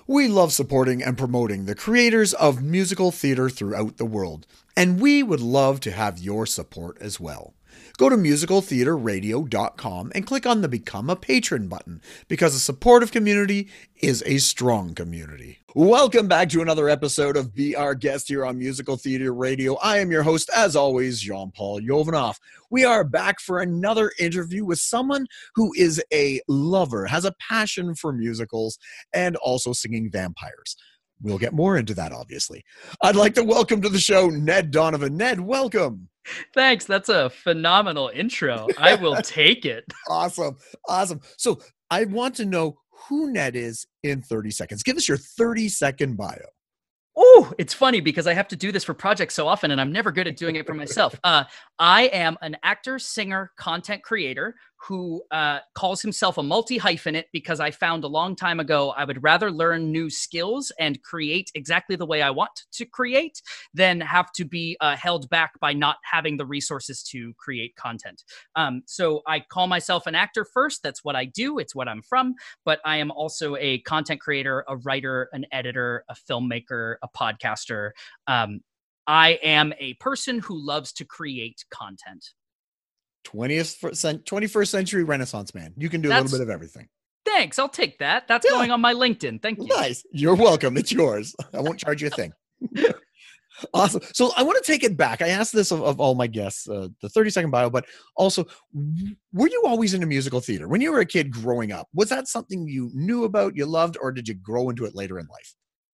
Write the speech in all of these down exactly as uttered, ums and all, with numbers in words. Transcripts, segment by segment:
We love supporting and promoting the creators of musical theater throughout the world, and we would love to have your support as well. Go to musical theater radio dot com and click on the Become a Patron button, because a supportive community is a strong community. Welcome back to another episode of Be Our Guest here on Musical Theater Radio. I am your host, as always, Jean-Paul Jovanov. We are back for another interview with someone who is a lover, has a passion for musicals, and also singing vampires. We'll get more into that, obviously. I'd like to welcome to the show Ned Donovan. Ned, welcome. Thanks. That's a phenomenal intro. I will take it. Awesome. Awesome. So I want to know who Ned is in thirty seconds. Give us your thirty second bio. Oh, it's funny because I have to do this for projects so often and I'm never good at doing it for myself. Uh, I am an actor, singer, content creator who uh, calls himself a multi-hyphenate because I found a long time ago I would rather learn new skills and create exactly the way I want to create than have to be uh, held back by not having the resources to create content. Um, so I call myself an actor first. That's what I do. It's what I'm from. But I am also a content creator, a writer, an editor, a filmmaker, a podcaster. Um, I am a person who loves to create content. twentieth, twenty-first century Renaissance man. You can do a That's, little bit of everything. Thanks. I'll take that. That's yeah. going on my LinkedIn. Thank you. Nice. You're welcome. It's yours. I won't charge you a thing. Awesome. So I want to take it back. I asked this of, of all my guests, uh, the thirty second bio, but also, were you always into musical theater? When you were a kid growing up, was that something you knew about, you loved, or did you grow into it later in life?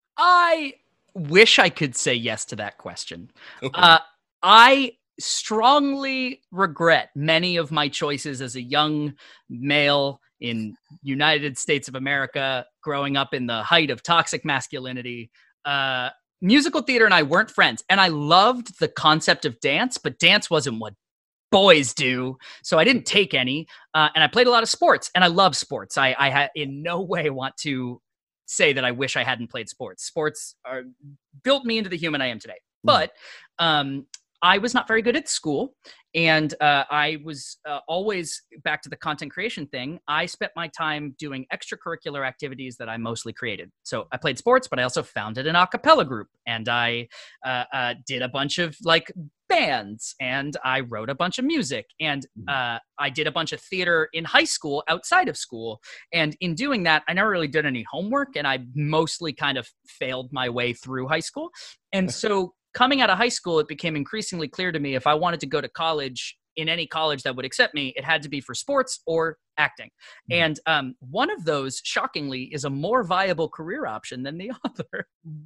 I wish I could say yes to that question. Okay. Uh, I strongly regret many of my choices as a young male in United States of America, growing up in the height of toxic masculinity. Uh, musical theater and I weren't friends, and I loved the concept of dance, but dance wasn't what boys do, so I didn't take any. Uh, and I played a lot of sports, and I love sports. I, I ha- in no way want to say that I wish I hadn't played sports. Sports are built me into the human I am today. But um, I was not very good at school. And uh, I was uh, always, back to the content creation thing, I spent my time doing extracurricular activities that I mostly created. So I played sports, but I also founded an a cappella group. And I uh, uh, did a bunch of like bands, and I wrote a bunch of music, and uh, I did a bunch of theater in high school outside of school. And in doing that, I never really did any homework, and I mostly kind of failed my way through high school. And so coming out of high school, it became increasingly clear to me if I wanted to go to college, in any college that would accept me, it had to be for sports or acting. Mm-hmm. And um, one of those, shockingly, is a more viable career option than the other.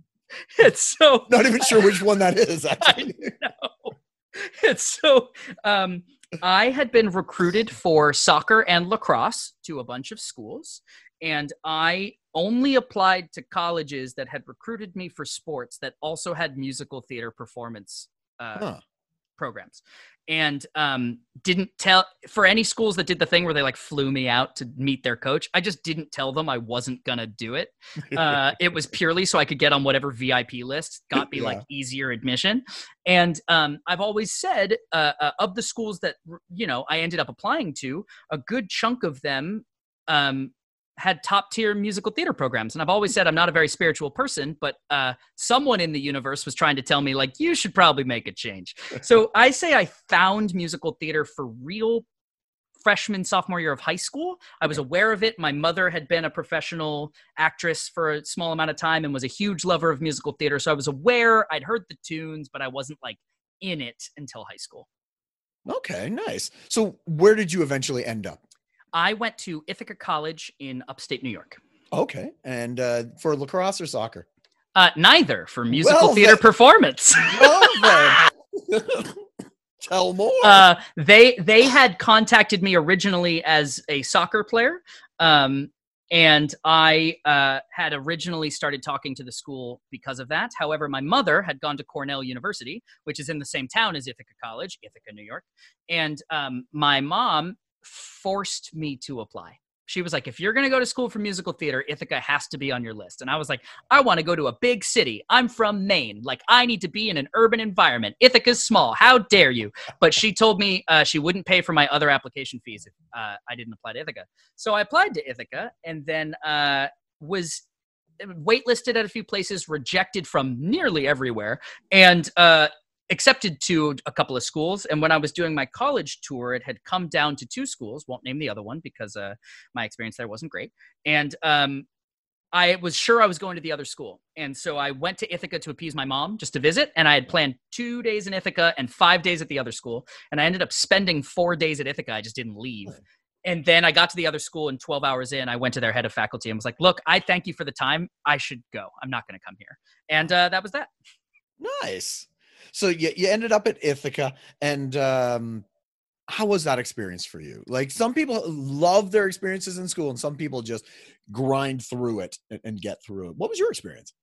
It's so not even sure which one that is, actually. I know. It's so um, I had been recruited for soccer and lacrosse to a bunch of schools, and I only applied to colleges that had recruited me for sports that also had musical theater performance uh, huh. programs. And um, didn't tell, for any schools that did the thing where they like flew me out to meet their coach, I just didn't tell them I wasn't going to do it. Uh, it was purely so I could get on whatever V I P list got me yeah. like easier admission. And um, I've always said uh, uh, of the schools that, you know, I ended up applying to, a good chunk of them um, had top tier musical theater programs. And I've always said I'm not a very spiritual person, but uh, someone in the universe was trying to tell me, like, you should probably make a change. So I say I found musical theater for real freshman, sophomore year of high school. I was aware of it. My mother had been a professional actress for a small amount of time and was a huge lover of musical theater. So I was aware, I'd heard the tunes, but I wasn't like in it until high school. Okay, nice. So where did you eventually end up? I went to Ithaca College in upstate New York. Okay. And uh, for lacrosse or soccer? Uh, neither, for musical well, theater then. performance. Well, then. Tell more. Uh, they they had contacted me originally as a soccer player. Um, and I uh, had originally started talking to the school because of that. However, my mother had gone to Cornell University, which is in the same town as Ithaca College, Ithaca, New York. And um, my mom forced me to apply. She was like, if you're going to go to school for musical theater, Ithaca has to be on your list. And I was like, I want to go to a big city. I'm from Maine. Like, I need to be in an urban environment. Ithaca's small. How dare you? But she told me uh, she wouldn't pay for my other application fees if uh, I didn't apply to Ithaca. So I applied to Ithaca and then uh, was waitlisted at a few places, rejected from nearly everywhere, and uh, accepted to a couple of schools. And when I was doing my college tour, it had come down to two schools. Won't name the other one because uh, my experience there wasn't great. And um, I was sure I was going to the other school. And so I went to Ithaca to appease my mom just to visit. And I had planned two days in Ithaca and five days at the other school. And I ended up spending four days at Ithaca. I just didn't leave. And then I got to the other school, and twelve hours in, I went to their head of faculty and was like, look, I thank you for the time. I should go. I'm not going to come here. And uh, that was that. Nice. So you, you ended up at Ithaca, and um, how was that experience for you? Like, some people love their experiences in school, and some people just grind through it and, and get through it. What was your experience?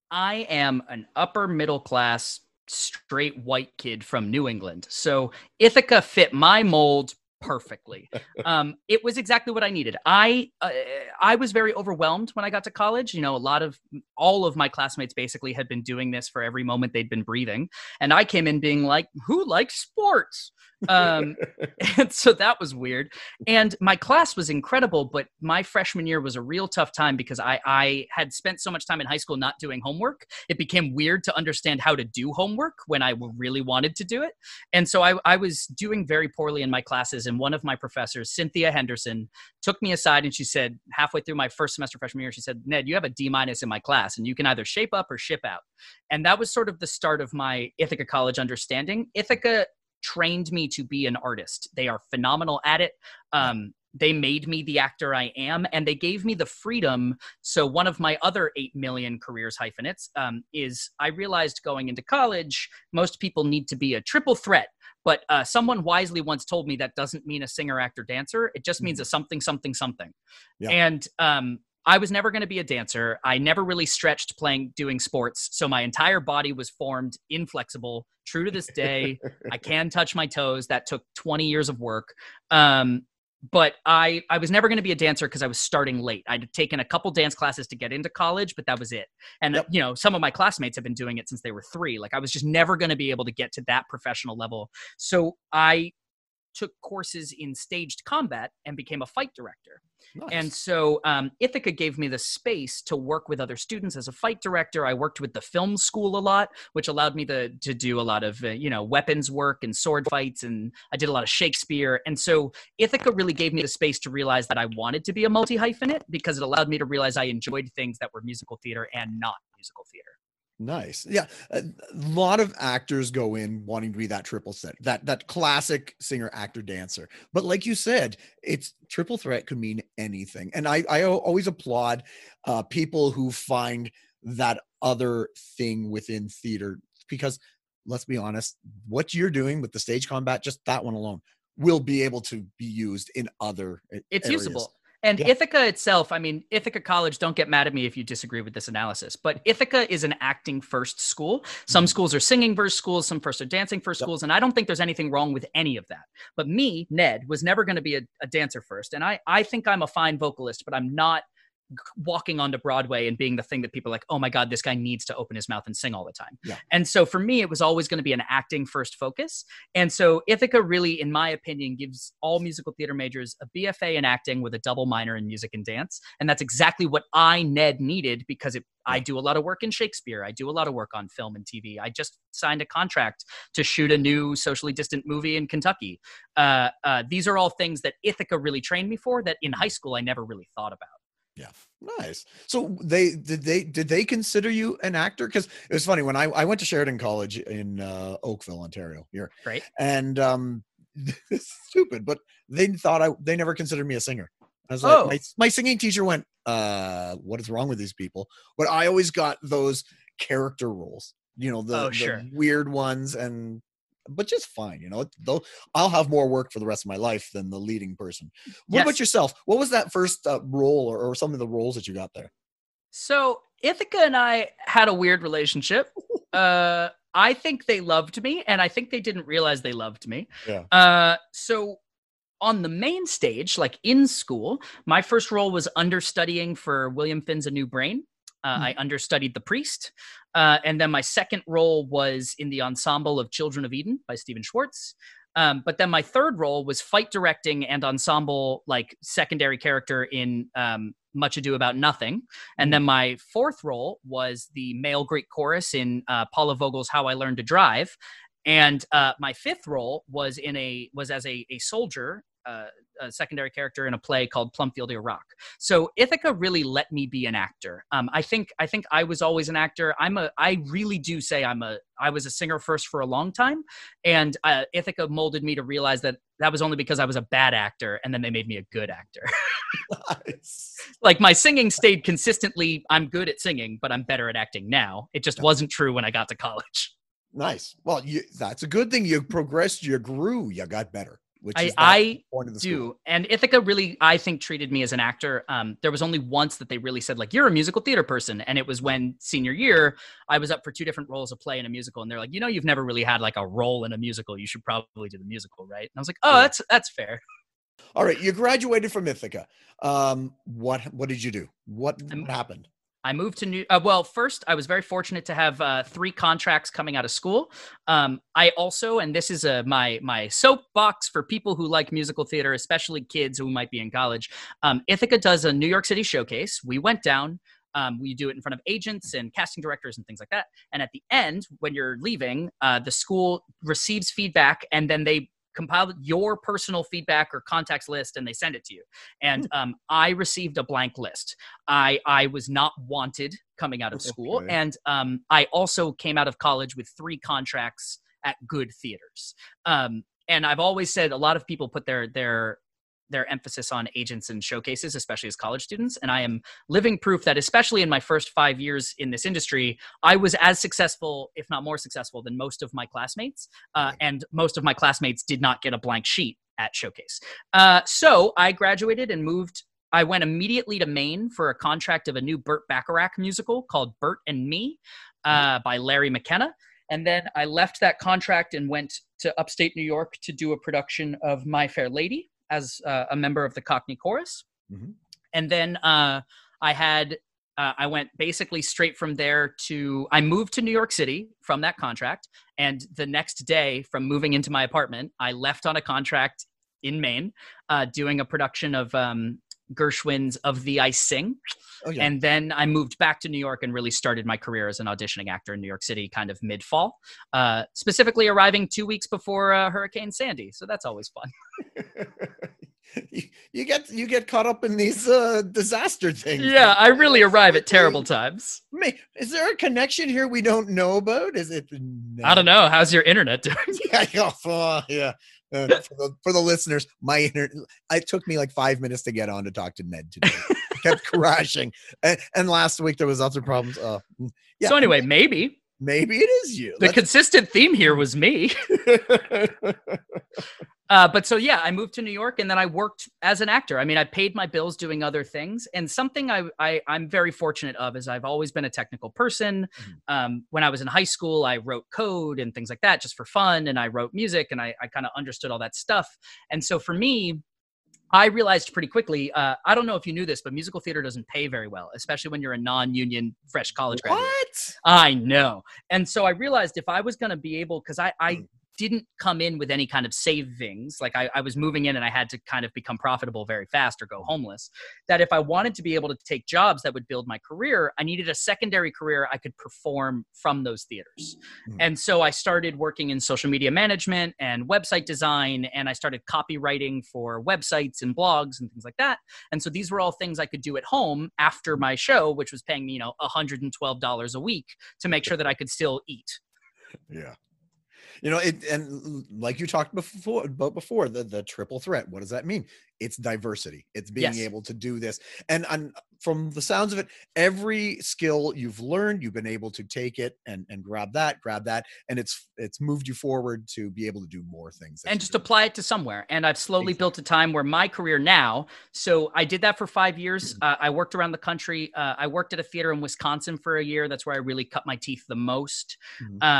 I am an upper middle class, straight white kid from New England. So Ithaca fit my mold perfectly. Um, it was exactly what I needed. I uh, I was very overwhelmed when I got to college. You know, a lot of all of my classmates basically had been doing this for every moment they'd been breathing, and I came in being like, "Who likes sports?" Um, and so that was weird. And my class was incredible, but my freshman year was a real tough time because I, I had spent so much time in high school not doing homework. It became weird to understand how to do homework when I really wanted to do it. And so I, I was doing very poorly in my classes. And one of my professors, Cynthia Henderson, took me aside and she said, halfway through my first semester freshman year, she said, Ned, you have a D minus in my class and you can either shape up or ship out. And that was sort of the start of my Ithaca College understanding. Ithaca trained me to be an artist. They are phenomenal at it. Um, they made me the actor I am, and they gave me the freedom. So one of my other eight million careers hyphenates um, is I realized going into college, most people need to be a triple threat. But uh, someone wisely once told me that doesn't mean a singer, actor, dancer. It just means a something, something, something. Yeah. And um, I was never going to be a dancer. I never really stretched playing, doing sports. So my entire body was formed inflexible, true to this day. I can touch my toes. That took twenty years of work. Um, but I, I was never going to be a dancer because I was starting late. I'd taken a couple dance classes to get into college, but that was it. And, yep. you know, some of my classmates have been doing it since they were three. Like, I was just never going to be able to get to that professional level. So I took courses in staged combat and became a fight director. Nice. And so um, Ithaca gave me the space to work with other students as a fight director. I worked with the film school a lot, which allowed me to, to do a lot of, uh, you know, weapons work and sword fights. And I did a lot of Shakespeare. And so Ithaca really gave me the space to realize that I wanted to be a multi-hyphenate because it allowed me to realize I enjoyed things that were musical theater and not musical theater. Nice. Yeah. A lot of actors go in wanting to be that triple set, that, that classic singer, actor, dancer. But like you said, it's triple threat could mean anything. And I, I always applaud uh, people who find that other thing within theater, because let's be honest, what you're doing with the stage combat, just that one alone will be able to be used in other It's areas. usable. And yeah. Ithaca itself, I mean, Ithaca College, don't get mad at me if you disagree with this analysis, but Ithaca is an acting first school. Some mm-hmm. schools are singing first schools, some first are dancing first yep. schools, and I don't think there's anything wrong with any of that. But me, Ned, was never going to be a, a dancer first. And I, I think I'm a fine vocalist, but I'm not walking onto Broadway and being the thing that people are like, oh my God, this guy needs to open his mouth and sing all the time. Yeah. And so for me, it was always going to be an acting first focus. And so Ithaca really, in my opinion, gives all musical theater majors a B F A in acting with a double minor in music and dance. And that's exactly what I, Ned, needed because it, I do a lot of work in Shakespeare. I do a lot of work on film and T V. I just signed a contract to shoot a new socially distant movie in Kentucky. Uh, uh, these are all things that Ithaca really trained me for that in high school I never really thought about. Yeah. Nice. So they, did they, did they consider you an actor? Cause it was funny when I, I went to Sheridan College in uh, Oakville, Ontario here. Right. And um, it's stupid, but they thought I, they never considered me a singer. I was like, oh. my, my singing teacher went, uh, what is wrong with these people? But I always got those character roles, you know, the, oh, sure. the weird ones and, but just fine, you know, though I'll have more work for the rest of my life than the leading person. What yes. about yourself? What was that first uh, role or, or some of the roles that you got there? So Ithaca and I had a weird relationship. uh, I think they loved me and I think they didn't realize they loved me. Yeah. Uh, so on the main stage, like in school, my first role was understudying for William Finn's A New Brain. Uh, I understudied the priest. Uh, and then my second role was in the ensemble of Children of Eden by Stephen Schwartz. Um, but then my third role was fight directing and ensemble, like secondary character in um, Much Ado About Nothing. And mm. then my fourth role was the male Greek chorus in uh, Paula Vogel's How I Learned to Drive. And uh, my fifth role was in a was as a, a soldier, uh, a secondary character in a play called Plumfield Rock. So Ithaca really let me be an actor. Um, I think I think I was always an actor. I'm a I really do say I'm a I was a singer first for a long time, and uh, Ithaca molded me to realize that that was only because I was a bad actor, and then they made me a good actor. Nice. Like my singing stayed consistently. I'm good at singing, but I'm better at acting now. It just wasn't true when I got to college. Nice. Well, you, that's a good thing. You progressed, you grew, you got better. Which is I, I point of the do. School. And Ithaca really, I think, treated me as an actor. Um, there was only once that they really said, like, you're a musical theater person. And it was when senior year, I was up for two different roles of play in a musical. And they're like, you know, you've never really had like a role in a musical. You should probably do the musical, right? And I was like, oh, yeah. that's that's fair. All right. You graduated from Ithaca. Um, what what did you do? What, what happened? I moved to New, uh, well, first I was very fortunate to have uh, three contracts coming out of school. Um, I also, and this is a, my, my soapbox for people who like musical theater, especially kids who might be in college. Um, Ithaca does a New York City showcase. We went down, um, we do it in front of agents and casting directors and things like that. And at the end, when you're leaving, uh, the school receives feedback and then they compile your personal feedback or contacts list and they send it to you. And um, I received a blank list. I, I was not wanted coming out of school. Okay. And um, I also came out of college with three contracts at good theaters. Um, and I've always said a lot of people put their, their, their emphasis on agents and showcases, especially as college students. And I am living proof that, especially in my first five years in this industry, I was as successful, if not more successful, than most of my classmates. Uh, and most of my classmates did not get a blank sheet at Showcase. Uh, so I graduated and moved. I went immediately to Maine for a contract of a new Burt Bacharach musical called Bert and Me uh, by Larry McKenna. And then I left that contract and went to upstate New York to do a production of My Fair Lady as uh, a member of the Cockney Chorus. Mm-hmm. And then uh, I had, uh, I went basically straight from there to, I moved to New York City from that contract. And the next day from moving into my apartment, I left on a contract in Maine, uh, doing a production of um, Gershwin's Of Thee I Sing. Oh, yeah. And then I moved back to New York and really started my career as an auditioning actor in New York City kind of mid-fall, uh, specifically arriving two weeks before uh, Hurricane Sandy. So that's always fun. you, you get you get caught up in these uh, disaster things. Yeah, I really arrive at terrible times. Is there a connection here we don't know about? Is it? No. I don't know. How's your internet doing? yeah, oh, yeah. Uh, for, the, for the listeners, my internet, it took me like five minutes to get on to talk to Ned today. It kept crashing. And, and last week there was other problems. Uh, yeah. So anyway, maybe. Maybe it is you. The Let's... consistent theme here was me. uh, but so, yeah, I moved to New York and then I worked as an actor. I mean, I paid my bills doing other things. And something I, I, I'm very fortunate of is I've always been a technical person. Mm-hmm. Um, when I was in high school, I wrote code and things like that just for fun. And I wrote music and I, I kind of understood all that stuff. And so for me, I realized pretty quickly, uh, I don't know if you knew this, but musical theater doesn't pay very well, especially when you're a non-union fresh college graduate. What? I know. And so I realized if I was going to be able, because I, I didn't come in with any kind of savings, like I, I was moving in and I had to kind of become profitable very fast or go homeless, that if I wanted to be able to take jobs that would build my career, I needed a secondary career I could perform from those theaters. Mm. And so I started working in social media management and website design, and I started copywriting for websites and blogs and things like that. And so these were all things I could do at home after my show, which was paying me, you know, one hundred twelve dollars a week to make sure that I could still eat. Yeah. You know, it, and like you talked before, about before, the, the triple threat, what does that mean? It's diversity. It's being yes. able to do this. And, and from the sounds of it, every skill you've learned, you've been able to take it and, and grab that, grab that. And it's, it's moved you forward to be able to do more things. And just apply it to somewhere. And I've slowly exactly. built a time where my career now, so I did that for five years. Mm-hmm. Uh, I worked around the country. Uh, I worked at a theater in Wisconsin for a year. That's where I really cut my teeth the most. Mm-hmm. Um,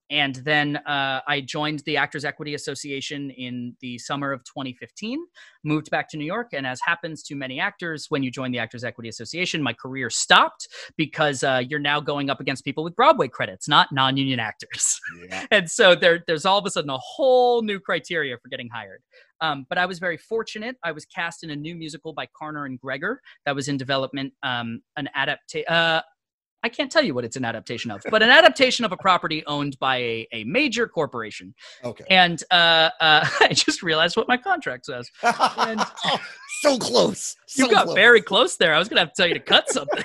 and then uh, I joined the Actors Equity Association in the summer of twenty fifteen, moved back to New York. And as happens to many actors, when you join the Actors Equity Association, my career stopped because uh, you're now going up against people with Broadway credits, not non-union actors. Yeah. And so there, there's all of a sudden a whole new criteria for getting hired. Um, but I was very fortunate. I was cast in a new musical by Karner and Gregor that was in development, um, an adaptation. Uh, I can't tell you what it's an adaptation of, but an adaptation of a property owned by a, a major corporation. Okay. And uh, uh, I just realized what my contract says. And oh, so close. So you got close. very close there. I was going to have to tell you to cut something.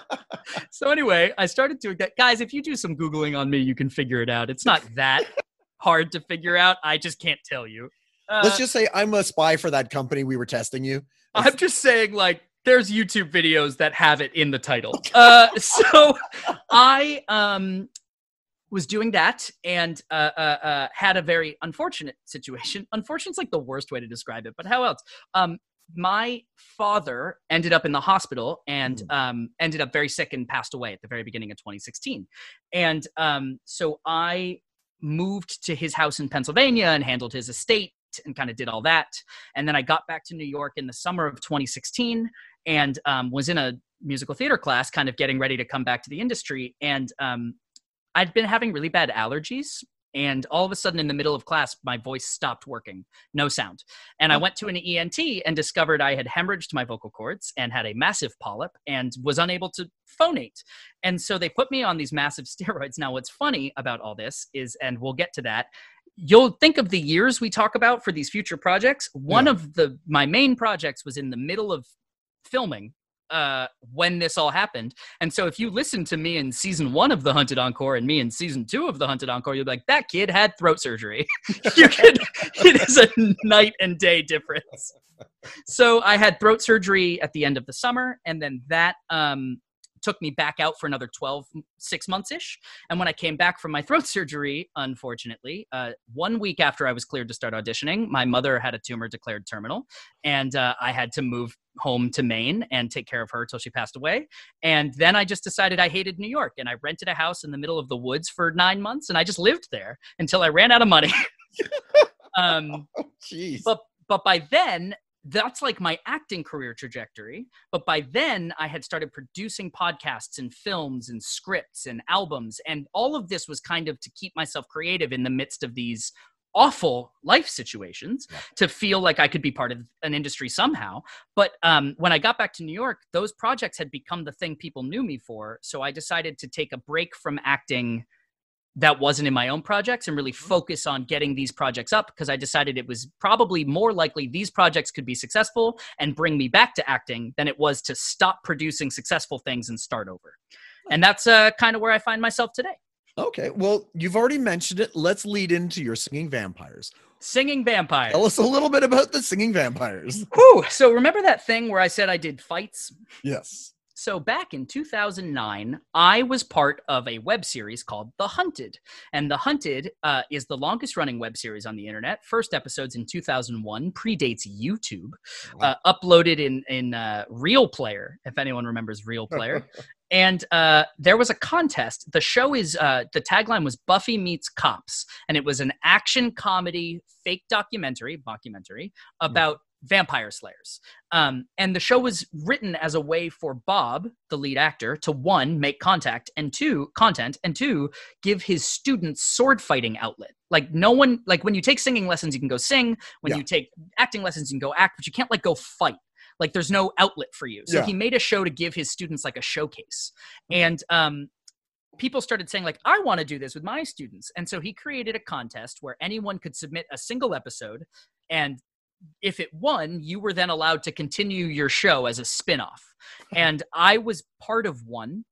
So anyway, I started doing that. Guys, if you do some Googling on me, you can figure it out. It's not that hard to figure out. I just can't tell you. Uh, Let's just say I'm a spy for that company we were testing you. That's- I'm just saying, like, there's YouTube videos that have it in the title. Uh, so I um, was doing that and uh, uh, uh, had a very unfortunate situation. Unfortunate's like the worst way to describe it, but how else? Um, my father ended up in the hospital and um, ended up very sick and passed away at the very beginning of twenty sixteen. And um, so I moved to his house in Pennsylvania and handled his estate and kind of did all that. And then I got back to New York in the summer of twenty sixteen and um, was in a musical theater class, kind of getting ready to come back to the industry. And um, I'd been having really bad allergies. And all of a sudden in the middle of class, my voice stopped working, no sound. And I went to an E N T and discovered I had hemorrhaged my vocal cords and had a massive polyp and was unable to phonate. And so they put me on these massive steroids. Now, what's funny about all this is, and we'll get to that, you'll think of the years we talk about for these future projects. One yeah. of the my main projects was in the middle of filming uh, when this all happened. And so if you listen to me in season one of The Hunted Encore and me in season two of The Hunted Encore, you'll be like, that kid had throat surgery. You could, it is a night and day difference. So I had throat surgery at the end of the summer. And then that um, took me back out for another twelve, six months-ish. And when I came back from my throat surgery, unfortunately, uh, one week after I was cleared to start auditioning, my mother had a tumor declared terminal. And uh, I had to move home to Maine and take care of her till she passed away. And then I just decided I hated New York. And I rented a house in the middle of the woods for nine months. And I just lived there until I ran out of money. um, oh, jeez. But, but by then, that's like my acting career trajectory. But by then I had started producing podcasts and films and scripts and albums. And all of this was kind of to keep myself creative in the midst of these awful life situations, yeah. to feel like I could be part of an industry somehow. But um, when I got back to New York, those projects had become the thing people knew me for. So I decided to take a break from acting that wasn't in my own projects and really focus on getting these projects up, because I decided it was probably more likely these projects could be successful and bring me back to acting than it was to stop producing successful things and start over. And that's uh, kind of where I find myself today. Okay, well, you've already mentioned it. Let's lead into your singing vampires. Singing vampires. Tell us a little bit about the singing vampires. Whew. So remember that thing where I said I did fights? Yes. So back in two thousand nine, I was part of a web series called The Hunted. And The Hunted uh, is the longest running web series on the internet. First episodes in two thousand one, predates YouTube, wow. uh, uploaded in, in uh, Real Player, if anyone remembers Real Player. And uh, there was a contest. The show is, uh, the tagline was Buffy Meets Cops. And it was an action comedy, fake documentary, mockumentary, about yeah. vampire slayers. Um, and the show was written as a way for Bob, the lead actor, to one, make contact, and two, content, and two, give his students sword fighting outlet. Like no one, like when you take singing lessons, you can go sing. When yeah. you take acting lessons, you can go act, but you can't like go fight. Like there's no outlet for you. So yeah. he made a show to give his students like a showcase. And um, people started saying like, I want to do this with my students. And so he created a contest where anyone could submit a single episode. And if it won, you were then allowed to continue your show as a spinoff. And I was part of one.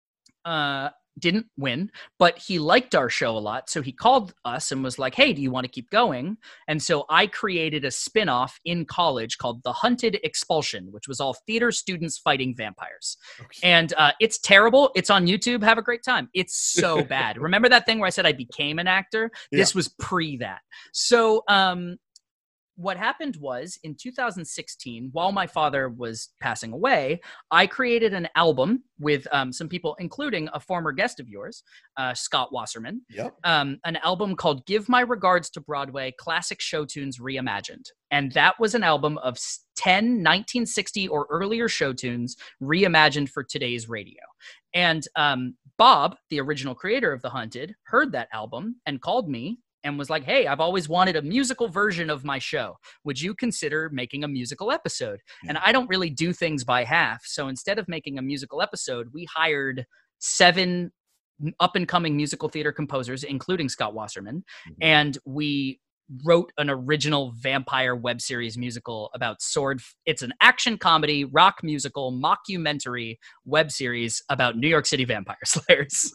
Uh, didn't win, but he liked our show a lot. So he called us and was like, hey, do you want to keep going? And so I created a spinoff in college called The Hunted Expulsion, which was all theater students fighting vampires. Okay. And uh, it's terrible. It's on YouTube. Have a great time. It's so bad. Remember that thing where I said I became an actor? Yeah. This was pre that. So um, what happened was in two thousand sixteen, while my father was passing away, I created an album with um, some people, including a former guest of yours, uh, Scott Wasserman, Yep. um, an album called Give My Regards to Broadway, Classic Show Tunes Reimagined. And that was an album of ten nineteen sixty or earlier show tunes reimagined for today's radio. And um, Bob, the original creator of The Hunted, heard that album and called me and was like, hey, I've always wanted a musical version of my show. Would you consider making a musical episode? Yeah. And I don't really do things by half. So instead of making a musical episode, we hired seven up-and-coming musical theater composers, including Scott Wasserman, mm-hmm. and we wrote an original vampire web series musical about sword. It's an action comedy, rock musical, mockumentary web series about New York City vampire slayers.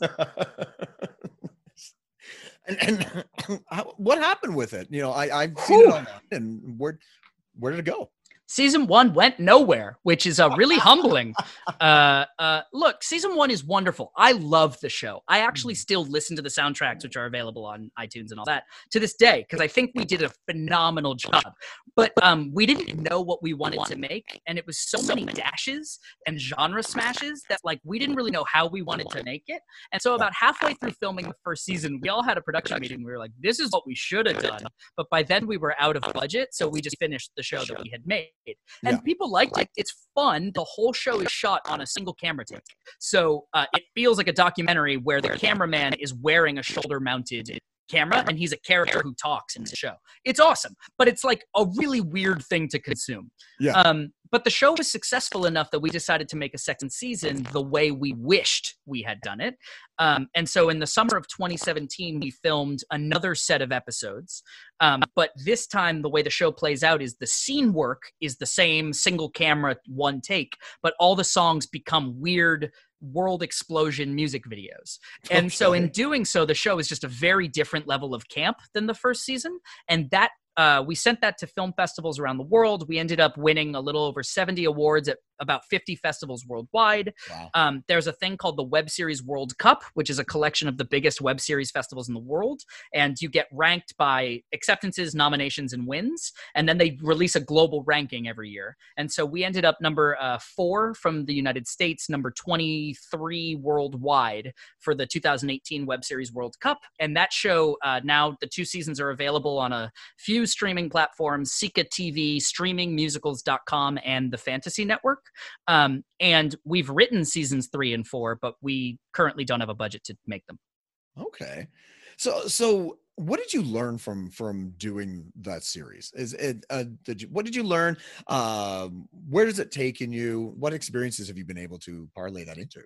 And, and how, what happened with it? You know, I, I've seen Ooh. it online, and where, where did it go? Season one went nowhere, which is uh, really humbling. Uh, uh, look, season one is wonderful. I love the show. I actually still listen to the soundtracks, which are available on iTunes and all that, to this day, because I think we did a phenomenal job. But um, we didn't know what we wanted to make, and it was so many dashes and genre smashes that like we didn't really know how we wanted to make it. And so about halfway through filming the first season, we all had a production meeting. We were like, this is what we should have done. But by then we were out of budget, so we just finished the show that we had made. And yeah. people liked it. It's fun. The whole show is shot on a single camera take. So uh, it feels like a documentary where the cameraman is wearing a shoulder-mounted camera and he's a character who talks in the show. It's awesome, but it's like a really weird thing to consume. Yeah. Um, but the show was successful enough that we decided to make a second season the way we wished we had done it. Um, and so in the summer of twenty seventeen, we filmed another set of episodes. Um, but this time, the way the show plays out is the scene work is the same single camera, one take, but all the songs become weird world explosion music videos. And okay. so in doing so, the show is just a very different level of camp than the first season. And that Uh, we sent that to film festivals around the world. We ended up winning a little over seventy awards at about fifty festivals worldwide. Wow. Um, there's a thing called the Web Series World Cup, which is a collection of the biggest web series festivals in the world. And you get ranked by acceptances, nominations, and wins. And then they release a global ranking every year. And so we ended up number uh, four from the United States, number twenty-three worldwide for the two thousand eighteen Web Series World Cup. And that show, uh, now the two seasons are available on a few streaming platforms, Sika T V, streaming musicals dot com, and the Fantasy Network. Um, and we've written seasons three and four, but we currently don't have a budget to make them. Okay. So, so what did you learn from, from doing that series? Is it, uh, did you, what did you learn? Um, where does it take in you? What experiences have you been able to parlay that into?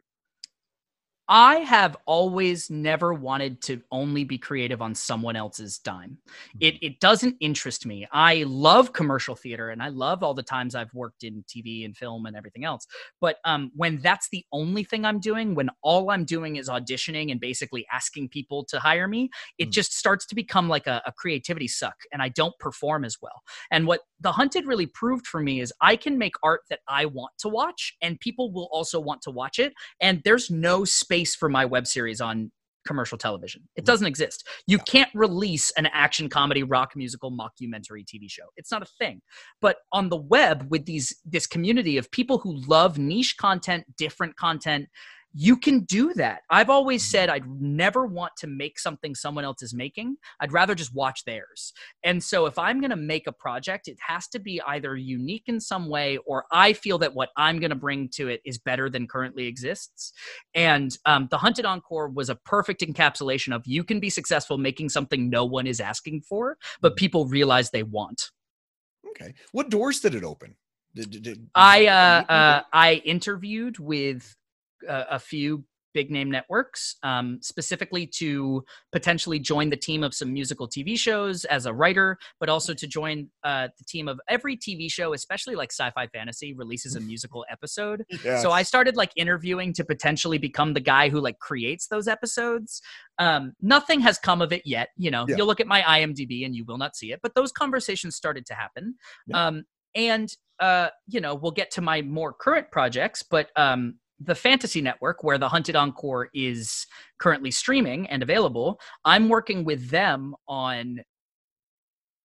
I have always never wanted to only be creative on someone else's dime. It it doesn't interest me. I love commercial theater and I love all the times I've worked in T V and film and everything else. But um, when that's the only thing I'm doing, when all I'm doing is auditioning and basically asking people to hire me, it mm. just starts to become like a, a creativity suck and I don't perform as well. And what The Hunted really proved for me is I can make art that I want to watch and people will also want to watch it. And there's no space for my web series on commercial television. It doesn't exist. You can't release an action comedy, rock musical, mockumentary T V show. It's not a thing. But on the web with these this community of people who love niche content, different content, you can do that. I've always said I'd never want to make something someone else is making. I'd rather just watch theirs. And so if I'm going to make a project, it has to be either unique in some way or I feel that what I'm going to bring to it is better than currently exists. And um, The Hunted Encore was a perfect encapsulation of you can be successful making something no one is asking for, but people realize they want. Okay. What doors did it open? Did, did, did, I, uh, uh, I interviewed with a few big name networks, um, specifically to potentially join the team of some musical T V shows as a writer, but also to join uh, the team of every T V show, especially like Sci-Fi Fantasy releases a musical episode. Yes. So I started like interviewing to potentially become the guy who like creates those episodes. Um, nothing has come of it yet. You know, yeah. You'll look at my I M D B and you will not see it, but those conversations started to happen. Yeah. Um, and, uh, you know, we'll get to my more current projects, but um, the Fantasy Network, where The Hunted Encore is currently streaming and available, I'm working with them on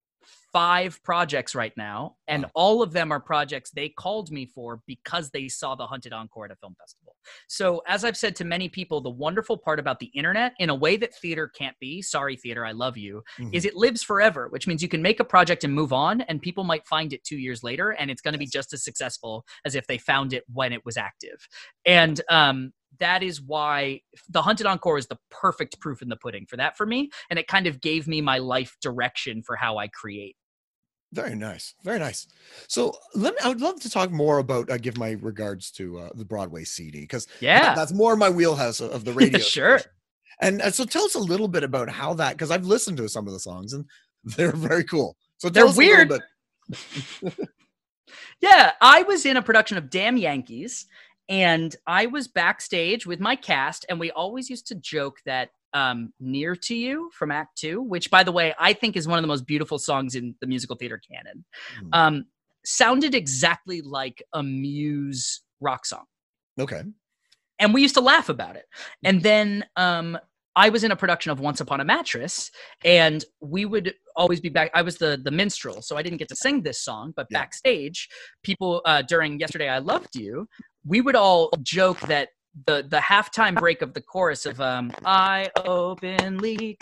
five projects right now, and Wow. all of them are projects they called me for because they saw the Hunted Encore at a film festival. So as I've said to many people, the wonderful part about the internet, in a way that theater can't be, sorry theater, I love you, Mhm. is it lives forever, which means you can make a project and move on, and people might find it two years later, and it's going to be Yes. just as successful as if they found it when it was active. And um, that is why the Hunted Encore is the perfect proof in the pudding for that for me, and it kind of gave me my life direction for how I create. Very nice. Very nice. So let me, I would love to talk more about, uh, give my regards to uh, the Broadway C D, because that, Yeah, that's more my wheelhouse of, of the radio sure. station. And uh, so tell us a little bit about how that, because I've listened to some of the songs and they're very cool. So They're tell us a little weird. bit. Yeah, I was in a production of Damn Yankees, and I was backstage with my cast, and we always used to joke that um, Near to You from Act Two, which, by the way, I think is one of the most beautiful songs in the musical theater canon, Mhm. um, sounded exactly like a Muse rock song. Okay. And we used to laugh about it. And then um, I was in a production of Once Upon a Mattress, and we would always be back. I was the the minstrel, so I didn't get to sing this song, but Yeah. backstage, people uh, during Yesterday I Loved You, we would all joke that the the halftime break of the chorus of um, I openly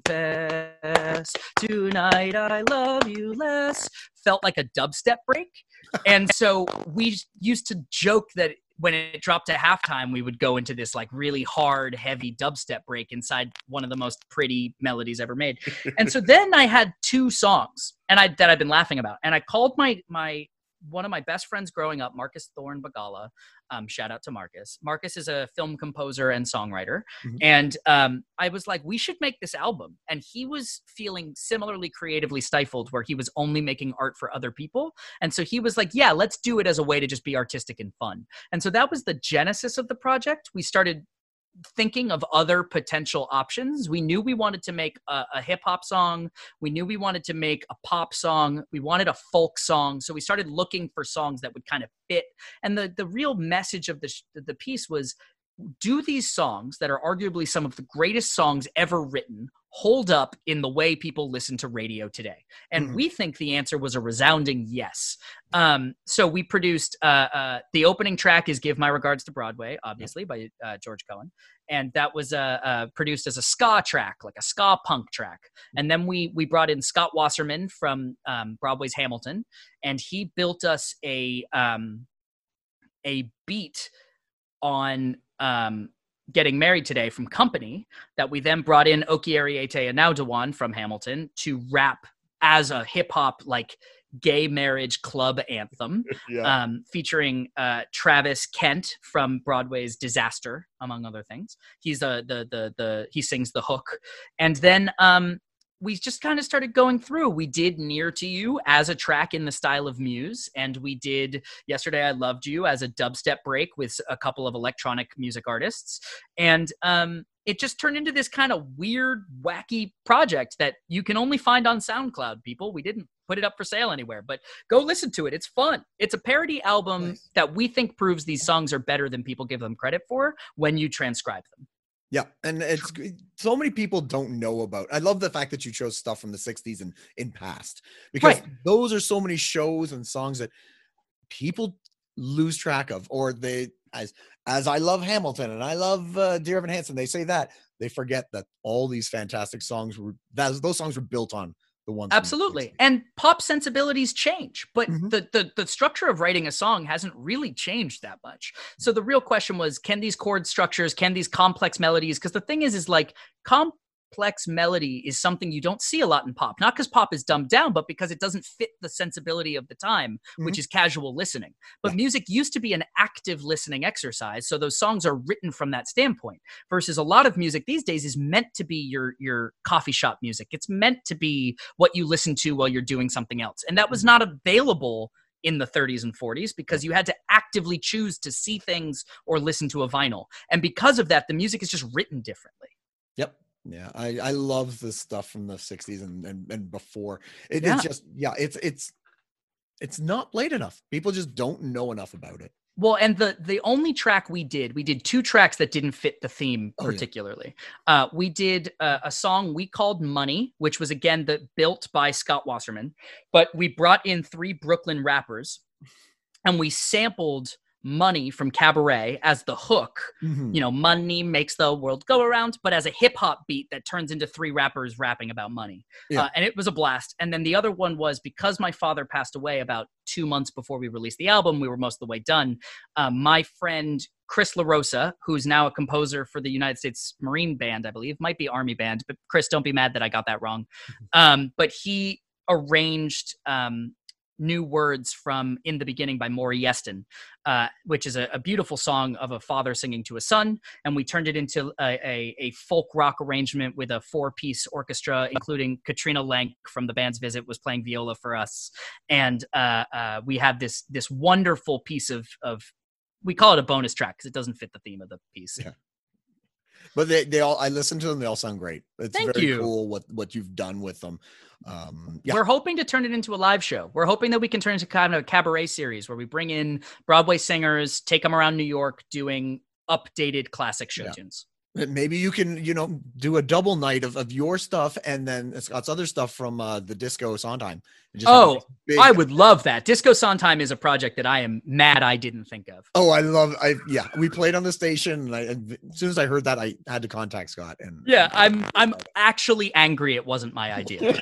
confess tonight I love you less felt like a dubstep break. And so we used to joke that when it dropped to halftime, we would go into this like really hard, heavy dubstep break inside one of the most pretty melodies ever made. And so then I had two songs and I that I've been laughing about. And I called my my one of my best friends growing up, Marcus Thorne Bagala. Um, shout out to Marcus. Marcus is a film composer and songwriter. Mhm. And um, I was like, we should make this album. And he was feeling similarly creatively stifled, where he was only making art for other people. And so he was like, yeah, let's do it as a way to just be artistic and fun. And so that was the genesis of the project. We started thinking of other potential options. We knew we wanted to make a, a hip hop song. We knew we wanted to make a pop song. We wanted a folk song. So we started looking for songs that would kind of fit. And the, the real message of the, the piece was, do these songs that are arguably some of the greatest songs ever written hold up in the way people listen to radio today? And Mhm. we think the answer was a resounding yes. Um, so we produced, uh, uh, the opening track is Give My Regards to Broadway, obviously, by uh, George Cohen. And that was uh, uh, produced as a ska track, like a ska punk track. And then we we brought in Scott Wasserman from um, Broadway's Hamilton, and he built us a um, a beat on um, Getting Married Today from Company that we then brought in Oki Ariete and Naudawan from Hamilton to rap as a hip hop like gay marriage club anthem, Yeah. um, featuring uh, Travis Kent from Broadway's Disaster, among other things. He's the the the the he sings the hook, and then um, we just kind of started going through. We did Near to You as a track in the style of Muse, and we did Yesterday I Loved You as a dubstep break with a couple of electronic music artists. And um, it just turned into this kind of weird, wacky project that you can only find on SoundCloud, people. We didn't put it up for sale anywhere, but go listen to it. It's fun. It's a parody album Nice. that we think proves these songs are better than people give them credit for when you transcribe them. Yeah, and it's g- so many people don't know about. I love the fact that you chose stuff from the sixties and in past, because Right. those are so many shows and songs that people lose track of, or they as as I love Hamilton and I love uh, Dear Evan Hansen, they say that they forget that all these fantastic songs were that those songs were built on the ones from the Absolutely. sixties. And pop sensibilities change, but Mhm. the, the the structure of writing a song hasn't really changed that much. So the real question was, can these chord structures, can these complex melodies, because the thing is, is like complex melody is something you don't see a lot in pop, not because pop is dumbed down, but because it doesn't fit the sensibility of the time, which Mhm. is casual listening. But Yeah. music used to be an active listening exercise. So those songs are written from that standpoint, versus a lot of music these days is meant to be your, your coffee shop music. It's meant to be what you listen to while you're doing something else. And that was not available in the thirties and forties because you had to actively choose to see things or listen to a vinyl. And because of that, the music is just written differently. Yep. Yeah, I I love the stuff from the sixties and and, and before. It, Yeah. it's just yeah, it's it's it's not played enough. People just don't know enough about it. Well, and the the only track we did, we did two tracks that didn't fit the theme Oh, yeah. particularly. Uh, we did a, a song we called Money, which was again the built by Scott Wasserman, but we brought in three Brooklyn rappers and we sampled Money from Cabaret as the hook. Mhm. You know, money makes the world go around, but as a hip hop beat that turns into three rappers rapping about money. Yeah. Uh, and it was a blast. And then the other one was because my father passed away about two months before we released the album, we were most of the way done. Um, my friend Chris LaRosa, who's now a composer for the United States Marine Band, I believe, might be Army Band, but Chris, don't be mad that I got that wrong. Um, but he arranged um, new words from In the Beginning by Maury Yeston, uh, which is a, a beautiful song of a father singing to a son. And we turned it into a, a, a folk rock arrangement with a four-piece orchestra, including Katrina Lenk from the band's Visit was playing viola for us. And uh, uh, we had this this wonderful piece of, of we call it a bonus track because it doesn't fit the theme of the piece. Yeah. But they, they all, I listened to them. They all sound great. It's Thank very you. cool what, what you've done with them. Um, yeah. We're hoping to turn it into a live show. We're hoping that we can turn it into kind of a cabaret series where we bring in Broadway singers, take them around New York doing updated classic show Yeah. tunes. Maybe you can, you know, do a double night of, of your stuff and then Scott's other stuff from uh, the Disco Sondheim. And just have Oh, this big- I would love that. Disco Sondheim is a project that I am mad I didn't think of. Oh, I love, I, yeah, we played on the station and I, and as soon as I heard that, I had to contact Scott and Yeah, I'm I'm actually angry it wasn't my idea.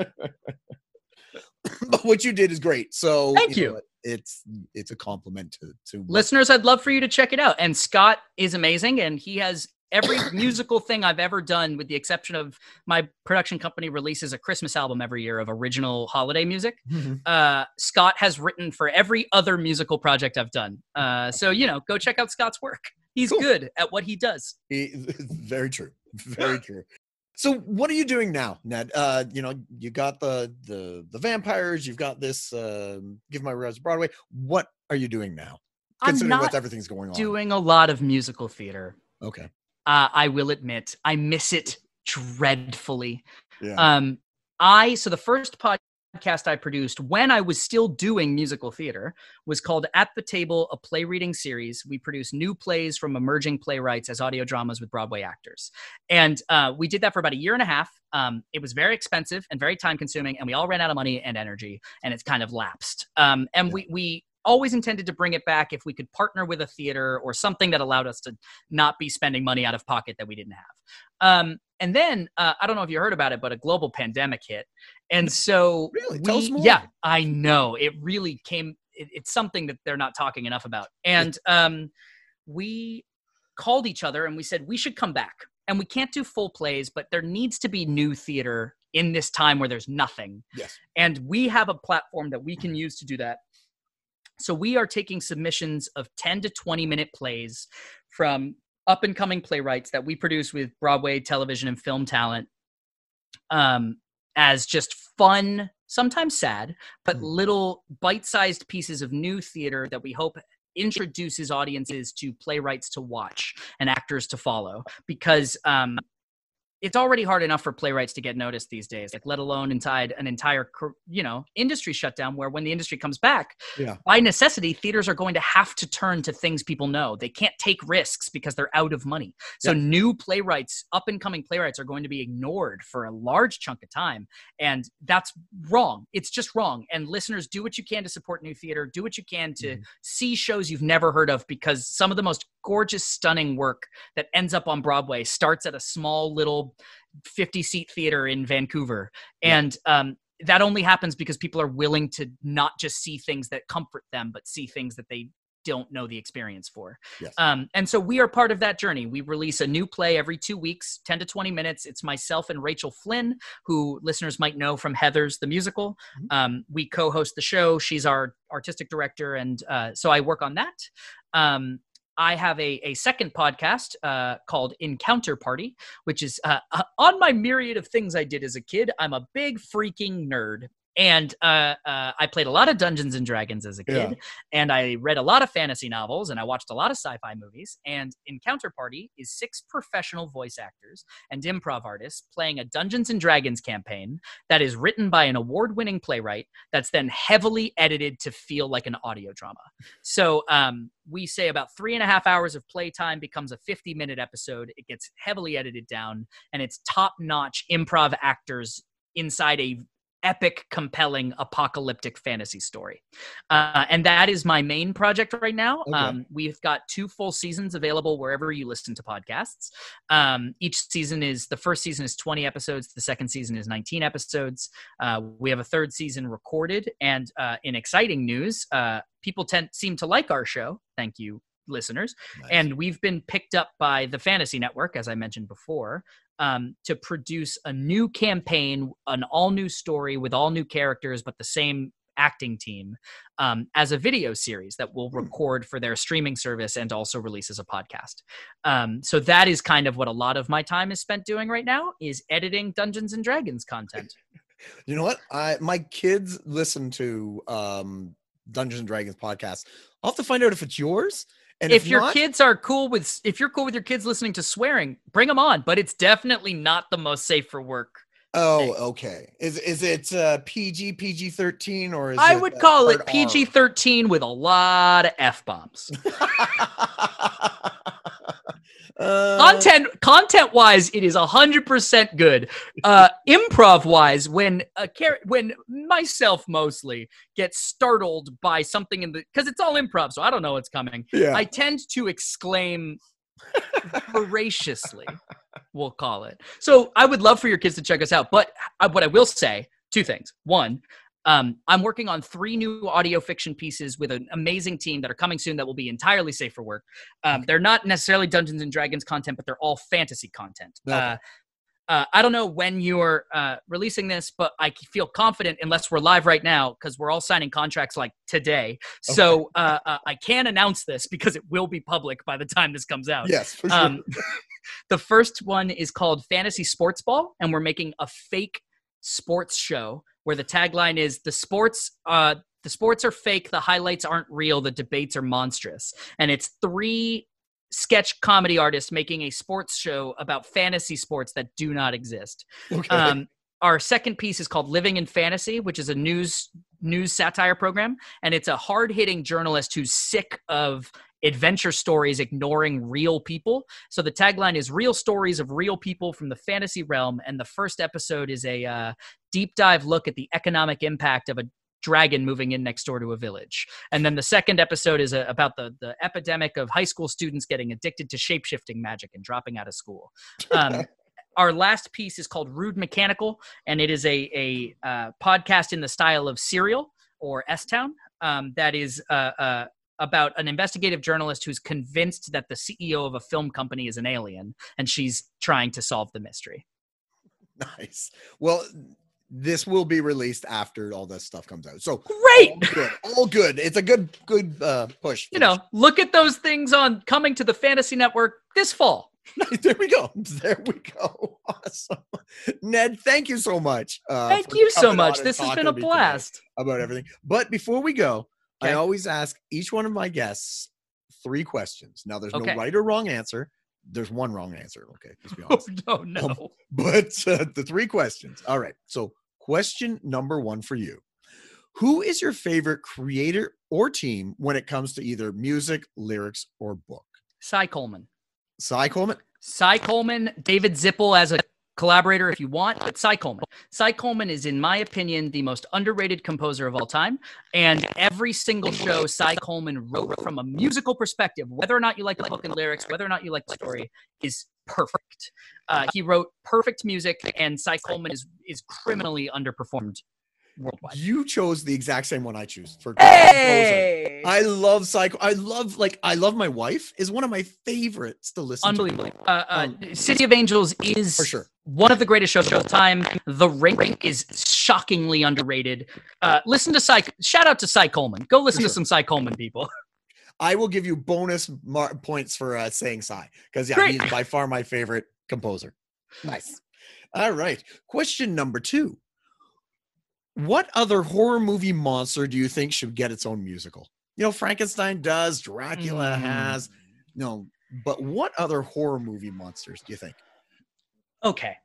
But what you did is great. So Thank know you. what? It's, it's a compliment to, to what- Listeners, I'd love for you to check it out. And Scott is amazing and he has every musical thing I've ever done, with the exception of my production company releases a Christmas album every year of original holiday music. Mhm. Uh, Scott has written for every other musical project I've done. Uh, so, you know, go check out Scott's work. He's Cool. good at what he does. He- very true. Very true. So what are you doing now, Ned? Uh, you know, you got the the the vampires, you've got this uh, Give My Regards to Broadway. What are you doing now? I'm Considering not what everything's going on. doing a lot of musical theater. Okay. Uh, I will admit, I miss it dreadfully. Yeah. Um, I so the first podcast I produced when I was still doing musical theater was called At the Table, a play reading series. We produced new plays from emerging playwrights as audio dramas with Broadway actors, and uh, we did that for about a year and a half. Um, it was very expensive and very time consuming, and we all ran out of money and energy, and it's kind of lapsed. Um, and Yeah. we we. always intended to bring it back if we could partner with a theater or something that allowed us to not be spending money out of pocket that we didn't have. Um, and then, uh, I don't know if you heard about it, but a global pandemic hit. And so, Really? we, Tell us more. yeah, I know. It really came, it, it's something that they're not talking enough about. And um, we called each other and we said, we should come back. And we can't do full plays, but there needs to be new theater in this time where there's nothing. Yes. And we have a platform that we can use to do that. So we are taking submissions of ten to twenty minute plays from up and coming playwrights that we produce with Broadway, television, and film talent um, as just fun, sometimes sad, but Mhm. little bite-sized pieces of new theater that we hope introduces audiences to playwrights to watch and actors to follow. Because um, it's already hard enough for playwrights to get noticed these days, like let alone inside an entire, you know, industry shutdown where when the industry comes back, Yeah. by necessity, theaters are going to have to turn to things people know. They can't take risks because they're out of money. So Yeah. new playwrights, up and coming playwrights are going to be ignored for a large chunk of time. And that's wrong. It's just wrong. And listeners, do what you can to support new theater. Do what you can to Mhm. see shows you've never heard of, because some of the most gorgeous, stunning work that ends up on Broadway starts at a small little fifty seat theater in Vancouver. Yeah. And um, that only happens because people are willing to not just see things that comfort them, but see things that they don't know the experience for. Yes. Um, and so we are part of that journey. We release a new play every two weeks, ten to twenty minutes. It's myself and Rachel Flynn, who listeners might know from Heathers, the musical. Mhm. Um, we co-host the show. She's our artistic director. And uh, so I work on that. Um, I have a, a second podcast uh, called Encounter Party, which is uh, uh, on my myriad of things I did as a kid. I'm a big freaking nerd. and uh, uh, I played a lot of Dungeons and Dragons as a kid, Yeah. and I read a lot of fantasy novels, and I watched a lot of sci-fi movies. And in Counterparty is six professional voice actors and improv artists playing a Dungeons and Dragons campaign that is written by an award-winning playwright that's then heavily edited to feel like an audio drama. So um, we say about three and a half hours of playtime becomes a fifty-minute episode. It gets heavily edited down, and it's top-notch improv actors inside a epic, compelling, apocalyptic fantasy story. Uh, and that is my main project right now. Okay. Um, we've got two full seasons available wherever you listen to podcasts. Um, each season is, the first season is twenty episodes. The second season is nineteen episodes. Uh, we have a third season recorded. And uh, in exciting news, uh, people tend seem to like our show. Thank you, listeners. Nice. And we've been picked up by the Fantasy Network, as I mentioned before, um, to produce a new campaign, an all new story with all new characters, but the same acting team, um, as a video series that we'll record for their streaming service and also release as a podcast. Um, so that is kind of what a lot of my time is spent doing right now, is editing Dungeons and Dragons content. You know what? I my kids listen to um, Dungeons and Dragons podcasts. I'll have to find out if it's yours. And if, if your not, kids are cool with, if you're cool with your kids listening to swearing, bring them on. But it's definitely not the most safe for work. oh, thing. okay. Is is it uh, P G, P G thirteen, or is I it, would uh, call it hard P G thirteen with a lot of F-bombs. uh, Content, content-wise, it is one hundred percent good. Uh, improv-wise, when a char- when myself mostly gets startled by something in the, because it's all improv, so I don't know what's coming. Yeah. I tend to exclaim voraciously, we'll call it. So I would love for your kids to check us out. But I, what I will say, two things. One, um, I'm working on three new audio fiction pieces with an amazing team that are coming soon that will be entirely safe for work. Um, they're not necessarily Dungeons and Dragons content, but they're all fantasy content. Okay. Uh, uh, I don't know when you're uh, releasing this, but I feel confident, unless we're live right now, because we're all signing contracts like today. So uh, uh, I can announce this because it will be public by the time this comes out. Yes, for sure. Um, the first one is called Fantasy Sports Ball, and we're making a fake sports show where the tagline is the sports uh the sports are fake, the highlights aren't real, the debates are monstrous. And it's three sketch comedy artists making a sports show about fantasy sports that do not exist. Okay. Um our second piece is called Living in Fantasy, which is a news news satire program, and it's a hard-hitting journalist who's sick of adventure stories ignoring real people. So the tagline is real stories of real people from the fantasy realm, and the first episode is a uh, deep dive look at the economic impact of a dragon moving in next door to a village. And then the second episode is a, about the, the epidemic of high school students getting addicted to shape-shifting magic and dropping out of school. Um, Our last piece is called Rude Mechanical, and it is a, a uh, podcast in the style of Serial or S-Town um, that is uh, uh, about an investigative journalist who's convinced that the C E O of a film company is an alien, and she's trying to solve the mystery. Nice. Well, this will be released after all this stuff comes out. So Great! All good. All good. It's a good, good uh, push. You know, look at those things on coming to the Fantasy Network this fall. There we go. There we go. Awesome. Ned, thank you so much. Uh, Thank for you so coming much. on and This has talking been a to me today blast. about everything. But before we go, Okay. I always ask each one of my guests three questions. Now, there's Okay. no right or wrong answer. There's one wrong answer. Okay, let's be Oh, honest. no, no. Um, But uh, the three questions. All right. So question number one for you. Who is your favorite creator or team when it comes to either music, lyrics, or book? Cy Coleman. Cy Coleman? Cy Coleman, David Zippel as a collaborator if you want, but Cy Coleman. Cy Coleman is, in my opinion, the most underrated composer of all time. And every single show Cy Coleman wrote from a musical perspective, whether or not you like the book and lyrics, whether or not you like the story, is perfect. Uh, he wrote perfect music, and Cy Coleman is is criminally underperformed worldwide. You chose the exact same one I choose for Hey! composer. I love Psycho. I love like I love my wife is one of my favorites to listen Unbelievable. to. Uh, uh, Um, City of Angels is For sure. one of the greatest shows of all time. The Ring is shockingly underrated. Uh, listen to Cy. Shout out to Cy Coleman. Go listen For to sure. some Cy Coleman, people. I will give you bonus mar- points for uh, saying Cy because yeah, Great. he's by far my favorite composer. Nice. All right. Question number two. What other horror movie monster do you think should get its own musical? You know, Frankenstein does, Dracula Mm. has, no, but what other horror movie monsters do you think? Okay.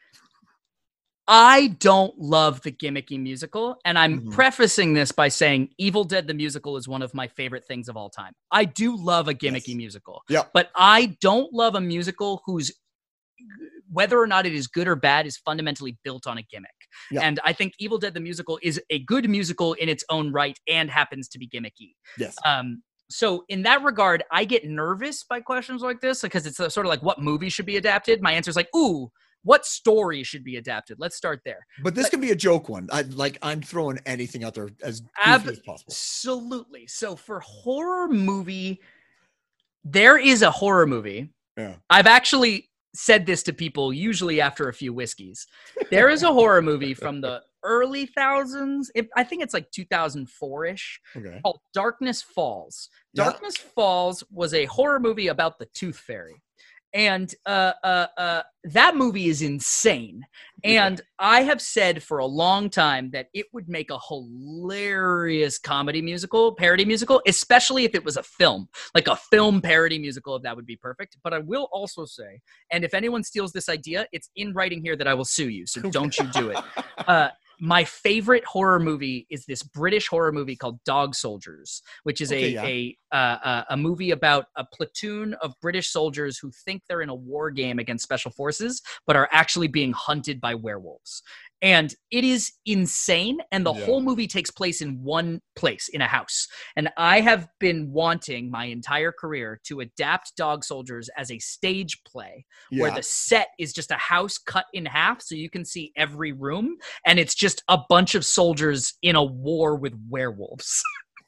I don't love the gimmicky musical, and I'm Mhm. prefacing this by saying Evil Dead the musical is one of my favorite things of all time. I do love a gimmicky Yes. musical, Yep. but I don't love a musical whose whether or not it is good or bad is fundamentally built on a gimmick. Yep. And I think Evil Dead the musical is a good musical in its own right and happens to be gimmicky. Yes. Um, so in that regard, I get nervous by questions like this because it's sort of like what movie should be adapted. My answer is like, ooh, what story should be adapted? Let's start there. But this But- can be a joke one. I like I'm throwing anything out there as goofy Ab- as possible. Absolutely. So for horror movie, there is a horror movie. Yeah. I've actually said this to people usually after a few whiskeys. There is a horror movie from the early thousands. It, I think it's like two thousand four-ish Okay. called Darkness Falls. Yeah. Darkness Falls was a horror movie about the Tooth Fairy. And uh, uh, uh, that movie is insane. And I have said for a long time that it would make a hilarious comedy musical, parody musical, especially if it was a film. Like a film parody musical, that would be perfect. But I will also say, and if anyone steals this idea, it's in writing here that I will sue you. So don't you do it. Uh, my favorite horror movie is this British horror movie called Dog Soldiers, which is Okay, a yeah. a uh, a movie about a platoon of British soldiers who think they're in a war game against special forces, but are actually being hunted by werewolves. And it is insane. And the Yeah. whole movie takes place in one place, in a house. And I have been wanting my entire career to adapt Dog Soldiers as a stage play Yeah. where the set is just a house cut in half so you can see every room. And it's just a bunch of soldiers in a war with werewolves.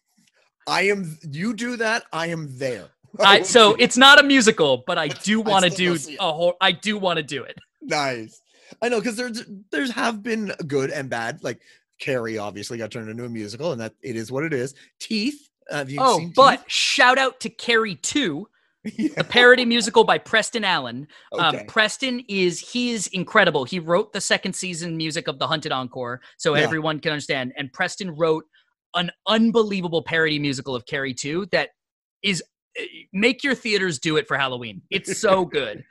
I am you do that, I am there. I, will so see it. it's not a musical, but I do I want to still do will see it. a whole, I do want to do it. Nice. I know because there's there's have been good and bad. Like Carrie obviously got turned into a musical, and that it is what it is. Teeth. Have you Oh, seen but shout out to Carrie two, Teeth? the parody musical by Preston Allen. Um, Okay. Preston is, he is incredible. He wrote the second season music of The Hunted Encore, so Yeah. everyone can understand. And Preston wrote an unbelievable parody musical of Carrie two that is, make your theaters do it for Halloween. It's so good.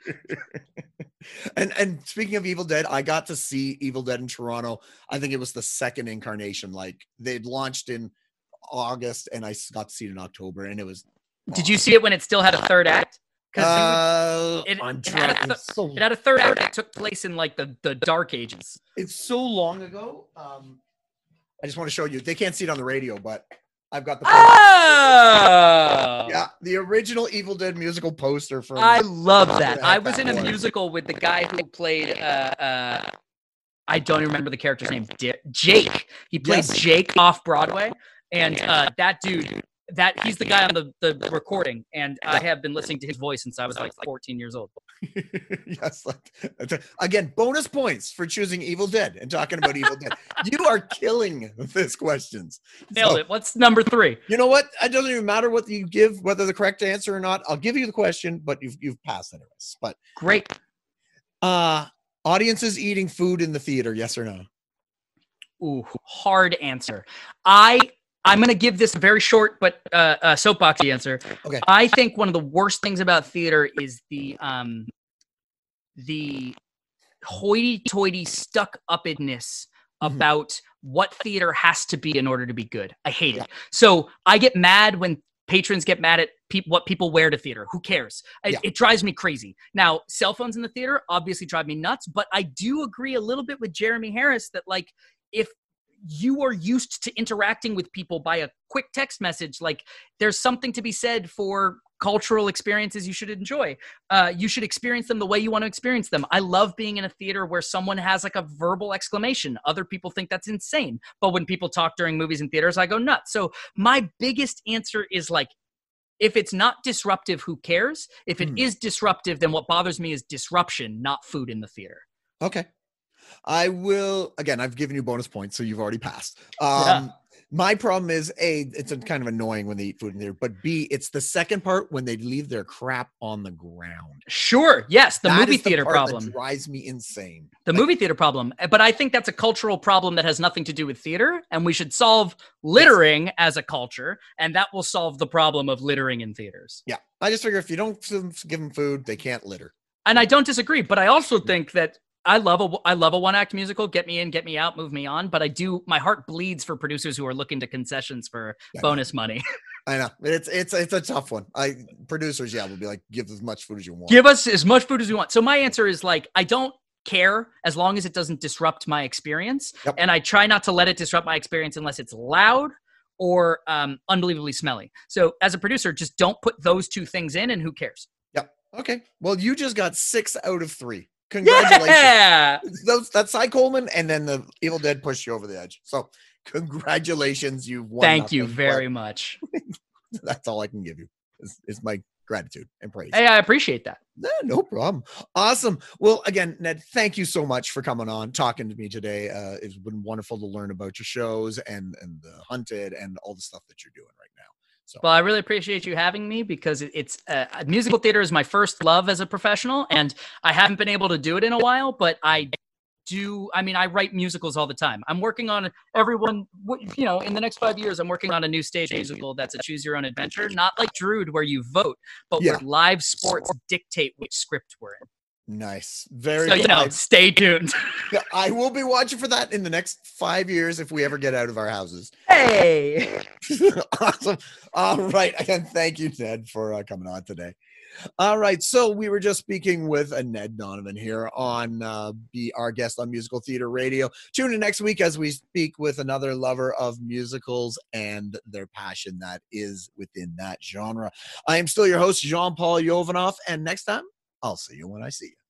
and and speaking of Evil Dead, I got to see Evil Dead in Toronto. I think it was the second incarnation. Like they'd launched in August, and I s- got to see it in October, and it was. Did you see it when it still had a third act? Because Uh, it- I'm it had a trying. th- it's so it had a third act that took place in like the, the dark ages. it's so long ago. Um, I just want to show you. They can't see it on the radio, but I've got the. Oh! Yeah, the original Evil Dead musical poster from. I love that. Yeah, I was that in a was. musical with the guy who played, uh, uh, I don't even remember the character's name, Di- Jake. He played Yes. Jake off Broadway. And uh, that dude, that he's the guy on the, the recording. And I have been listening to his voice since I was like fourteen years old. Yes, like, again, bonus points for choosing Evil Dead and talking about Evil Dead. You are killing this questions. Nailed So, it. What's number three? You know what? It doesn't even matter what you give, whether the correct answer or not. I'll give you the question, but you've you've passed anyways. But Great. uh audiences eating food in the theater, yes or no? Ooh, hard answer. I I'm gonna give this a very short but uh, uh, soapboxy answer. Okay. I think one of the worst things about theater is the um the hoity-toity stuck-uppedness Mhm. about what theater has to be in order to be good. I hate Yeah. it. So I get mad when patrons get mad at peop what people wear to theater. Who cares? It, Yeah. it drives me crazy. Now, cell phones in the theater obviously drive me nuts, but I do agree a little bit with Jeremy Harris that like if you are used to interacting with people by a quick text message, like there's something to be said for cultural experiences you should enjoy. Uh, you should experience them the way you want to experience them. I love being in a theater where someone has like a verbal exclamation. Other people think that's insane. But when people talk during movies and theaters, I go nuts. So my biggest answer is like, if it's not disruptive, who cares? If it Hmm. is disruptive, then what bothers me is disruption, not food in the theater. Okay. I will again, I've given you bonus points, so you've already passed. Um Yeah. My problem is, A, it's a kind of annoying when they eat food in there, but B, it's the second part when they leave their crap on the ground. Sure. Yes. The That movie is the theater part problem. that drives me insane. The Like, movie theater problem. But I think that's a cultural problem that has nothing to do with theater. And we should solve littering yes. as a culture. And that will solve the problem of littering in theaters. Yeah. I just figure if you don't give them food, they can't litter. And I don't disagree. But I also think that I love a I love a one act musical. Get me in, get me out, move me on. But I do. My heart bleeds for producers who are looking to concessions for yeah, bonus money. I know it's it's it's a tough one. I producers, yeah, will be like, give as much food as you want. Give us as much food as you want. So my answer is like, I don't care as long as it doesn't disrupt my experience, yep. and I try not to let it disrupt my experience unless it's loud or um, unbelievably smelly. So as a producer, just don't put those two things in, and who cares? Yep. Okay. Well, you just got six out of three. Congratulations. Yeah! Those, that's Cy Coleman, and then the Evil Dead pushed you over the edge. So congratulations. You've won. Thank nothing, you very much. That's all I can give you is, is my gratitude and praise. Hey, I appreciate that. No, no problem. Awesome. Well, again, Ned, thank you so much for coming on, talking to me today. Uh, it's been wonderful to learn about your shows and, and the Hunted and all the stuff that you're doing right now. So. Well, I really appreciate you having me because it's uh, musical theater is my first love as a professional, and I haven't been able to do it in a while, but I do. I mean, I write musicals all the time. I'm working on everyone, you know, in the next five years, I'm working on a new stage musical that's a choose your own adventure, not like Drood where you vote, but yeah. where live sports dictate which script we're in. Nice. Very so, you know, stay tuned. I will be watching for that in the next five years if we ever get out of our houses. Hey. Awesome. All right. Again, thank you, Ned, for uh, coming on today. All right. So we were just speaking with uh, Ned Donovan here on uh, be our guest on Musical Theater Radio. Tune in next week as we speak with another lover of musicals and their passion that is within that genre. I am still your host, Jean-Paul Jovanov. And next time, I'll see you when I see you.